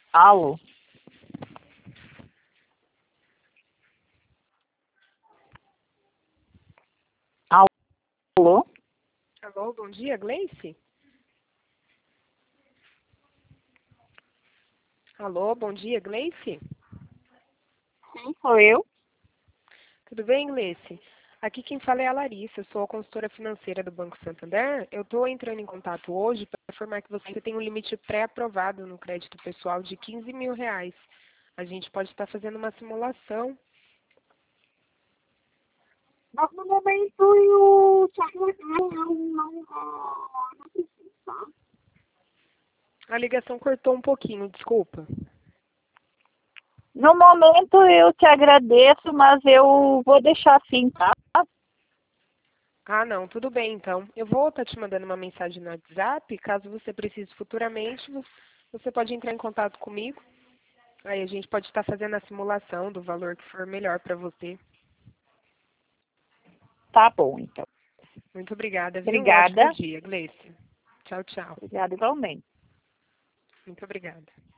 Alô? Alô? Alô, bom dia, Gleice? Alô, bom dia, Gleice? Sim, sou eu. Tudo bem, Gleice? Aqui quem fala é a Larissa, eu sou a consultora financeira do Banco Santander. Eu estou entrando em contato hoje para informar que você tem um limite pré-aprovado no crédito pessoal de R$ 15.000. A gente pode estar fazendo uma simulação. Mas no momento eu não preciso, tá? A ligação cortou um pouquinho, desculpa. No momento eu te agradeço, mas eu vou deixar assim, tá? Ah, não, tudo bem então. Eu vou estar te mandando uma mensagem no WhatsApp. Caso você precise futuramente, você pode entrar em contato comigo. Aí a gente pode estar fazendo a simulação do valor que for melhor para você. Tá bom, então. Muito obrigada, viu? Um ótimo Obrigada. dia, Gleice. Tchau, tchau. Obrigada igualmente. Muito obrigada.